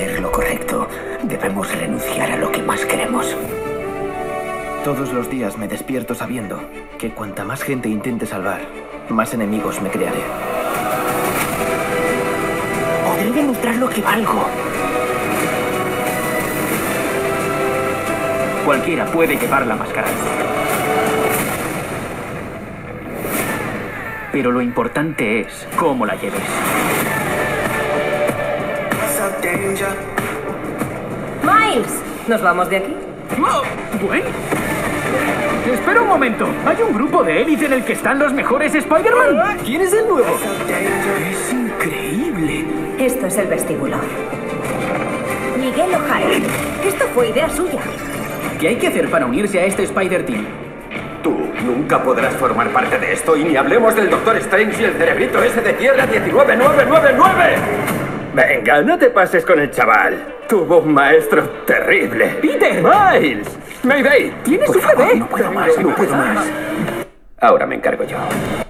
hacer lo correcto, debemos renunciar a lo que más queremos. Todos los días me despierto sabiendo que cuanta más gente intente salvar, más enemigos me crearé. Podré demostrar lo que valgo. Cualquiera puede llevar la máscara. Pero lo importante es cómo la lleves. Miles, ¿nos vamos de aquí? ¡Oh! ¿Gwen? Espera un momento. ¿Hay un grupo de élite en el que están los mejores Spider-Man? ¿Quién es el nuevo? ¡Es increíble! Esto es el vestíbulo. Miguel O'Hara. Esto fue idea suya. ¿Qué hay que hacer para unirse a este Spider-Team? Tú nunca podrás formar parte de esto y ni hablemos del Doctor Strange y el cerebrito ese de Tierra 19999. Venga, no te pases con el chaval. Tuvo un maestro terrible. ¡Peter! ¡Miles! ¡Mayday! ¡Tienes Por un favor, bebé! no puedo más, no puedo más. Ahora me encargo yo.